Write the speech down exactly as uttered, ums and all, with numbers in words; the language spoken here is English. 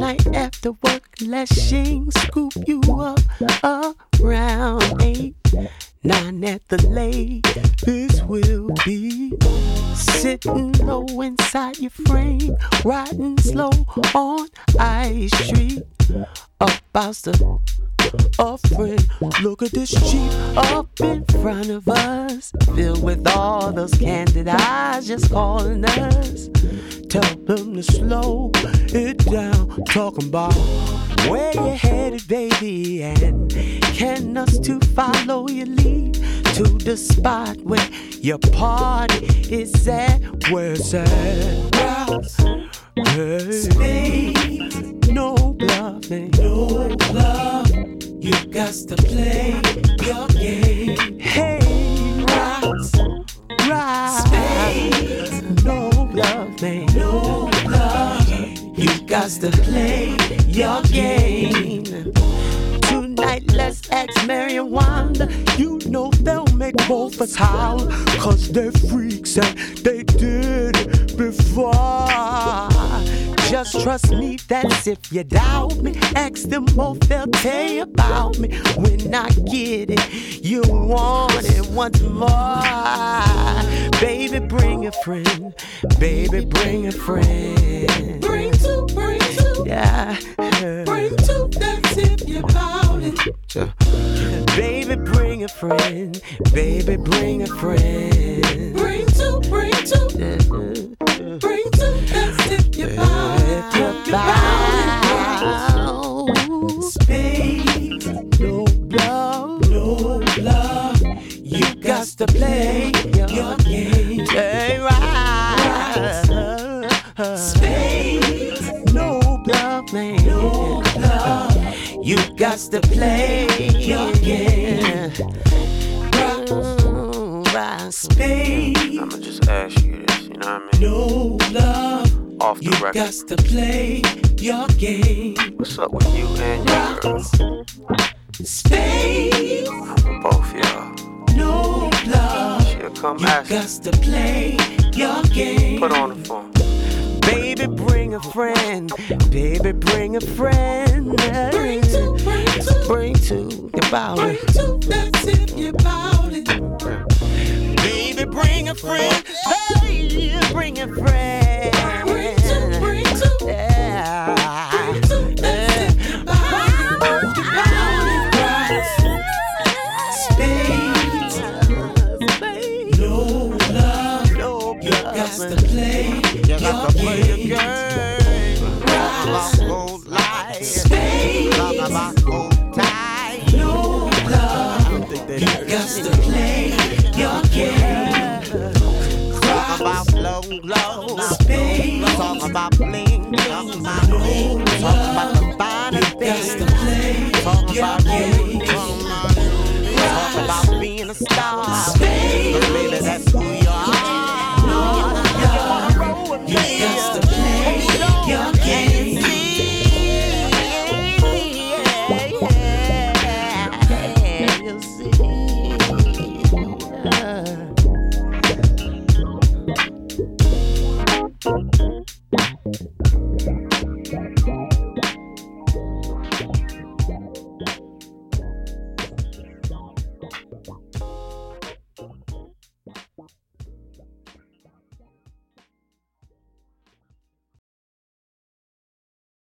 Tonight after work, let Shing scoop you up around eight, nine at the late. This will be sitting low inside your frame, riding slow on Ice Street. About to a friend, look at this Jeep up in front of us, filled with all those candid eyes just calling us. Tell them to slow it down, talking about where you headed, baby, and can us to follow your lead to the spot where your party is at. Where's that? Hey, Spade. No bluffing, no bluff. You got to play your game. Hey, rocks, rocks. Spade. No bluffing, no bluff. You got to play your game. Tonight, let's ask Mary and Wanda. You know they'll make both us howl, cause they're freaks and they did it before. Just trust me, that's if you doubt me. Ask them both, they'll tell you about me. When I get it, you want it once more. Baby, bring a friend. Baby, bring a friend. Bring two, bring two. Yeah. Bring two, that's if you bout it. Baby, bring a friend. Baby, bring a friend. Bring two, bring two. Bring two, that's if you bout it. If you bout it. Spade, no love, no love. You got to play your game. Play right. Spade, no love, man. No love. You got to play your game. Spade. I'ma just ask you this, you know what I mean? No love. Off the you record. got to play your game. What's up with you and your girl? Spade. Both y'all. No love. She'll come you ask. got to play your game. Put on the phone. Baby, bring a friend. Baby, bring a friend. Bring two, bring two. Bring two. About Bring it. two, that's if you bout it. Baby, bring a friend. Baby, bring a friend. Bring two, bring two. Yeah. Bring two, that's if you bout it. Spade. No love. No love. You got to play. You got to play your game. Talk about gold light. Spade. Talk about gold tie. No love. You got to play your game. Talk about blow, blow. Spade. Talk about bling, talk about bling. Talk about the body thing. Talk about you. Talk about being a star. Spade. Baby, that's who you are. You got to play your game. You see.